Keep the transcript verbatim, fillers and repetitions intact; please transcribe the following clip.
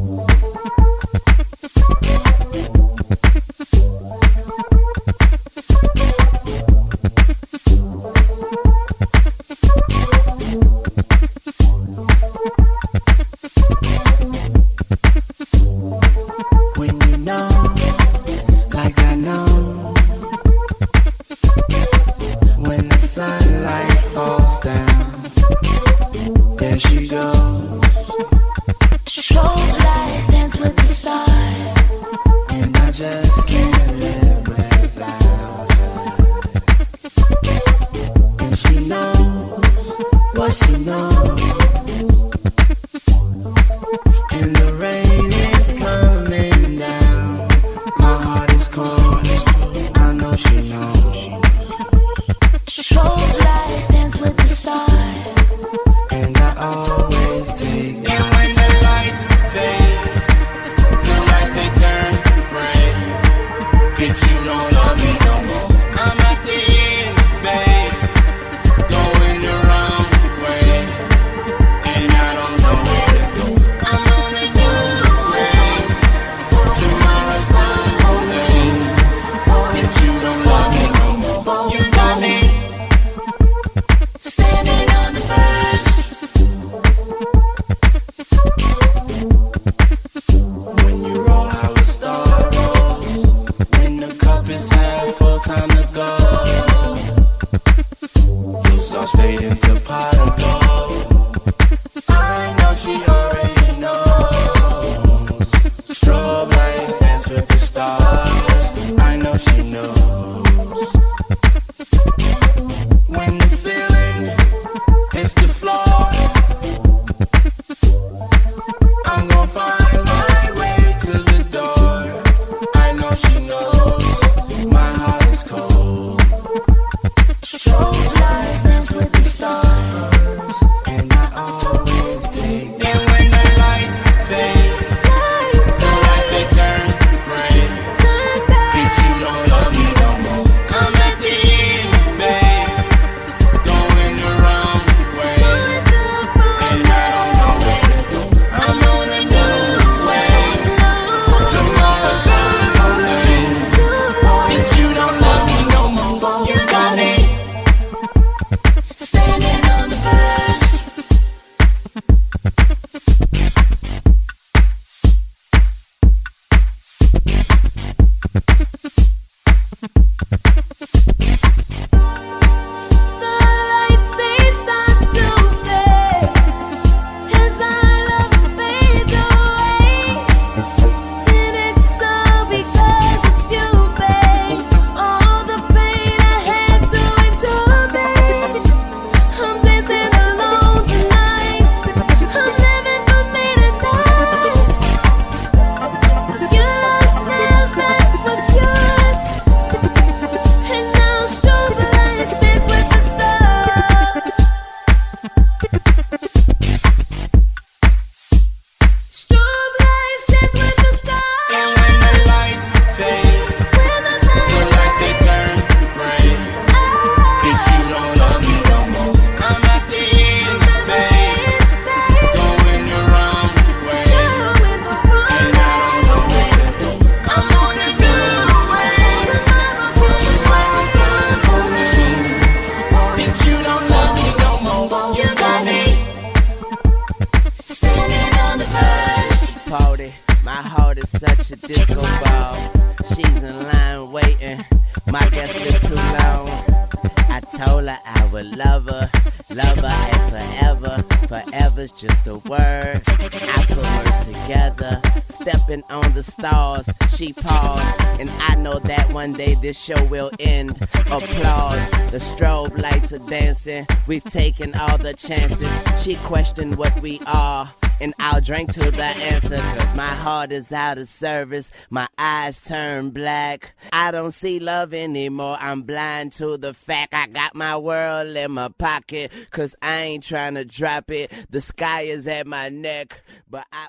This show will end. Applause. The strobe lights are dancing. We've taken all the chances. She questioned what we are, and I'll drink to the answer. Cause my heart is out of service. My eyes turn black. I don't see love anymore. I'm blind to the fact I got my world in my pocket. Cause I ain't trying to drop it. The sky is at my neck. But I